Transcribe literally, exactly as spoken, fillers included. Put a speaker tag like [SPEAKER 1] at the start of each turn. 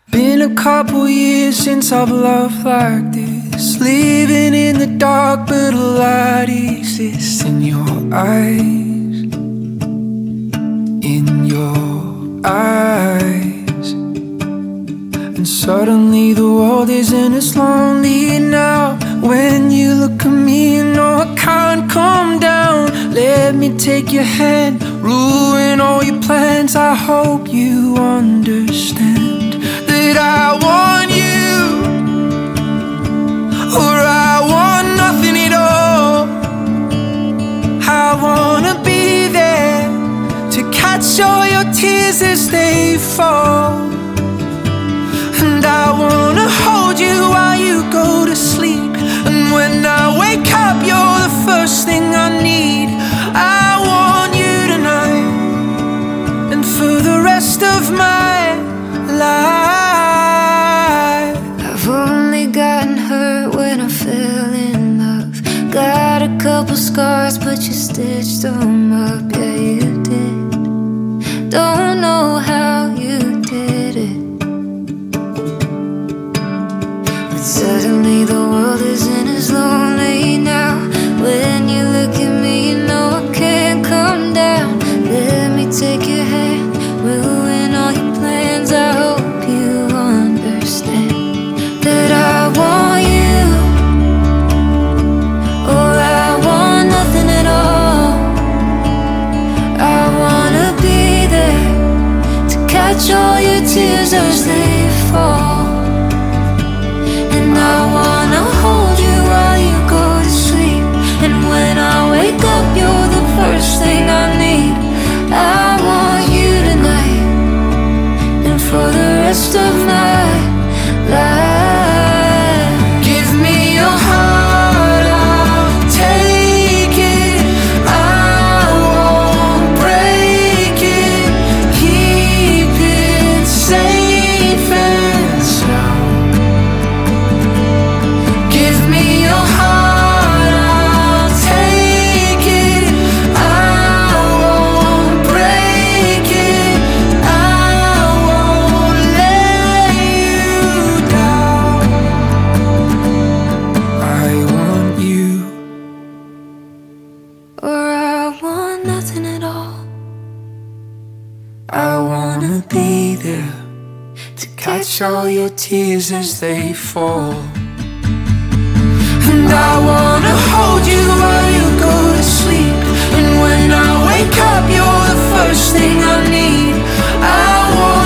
[SPEAKER 1] Been a couple years since I've loved like this. Living in the dark, but a light exists in your eyes. In your eyes. And suddenly the world isn't as lonely now. When you look at me, you know I can't calm down. Let me take your hand, ruin all your plans. I hope you understand that I want you, or I want nothing at all. I wanna be there to catch all your tears as they fall. And I wanna hold you while you go to sleep. And when I wake up, you're the first thing I need. I want you tonight, and for the rest of my life.
[SPEAKER 2] I've only gotten hurt when I fell in love. Got a couple scars, but you stitched them up. Yeah, you did. Don't know how you did it, but suddenly the world isn't as lonely now. When you look at me, you know I can't come down. Let me take your hand, ruin all your plans. I hope you understand that I want you, or I want nothing at all. I wanna be there to catch all your tears as they fall. And I wanna hold you while you go to sleep. And when I wake up, you're the first thing I need. I want you tonight, and for the rest of my life.
[SPEAKER 1] Give me your heart, I'll take it. I won't break it. Keep it safe and sound. Give me your heart, I'll take it. I won't break it. I won't let you down. I want you,
[SPEAKER 2] Or I want nothing at all.
[SPEAKER 1] I wanna be there to catch all your tears as they fall. And I wanna hold you while you go to sleep. And when I wake up, you're the first thing I need. I want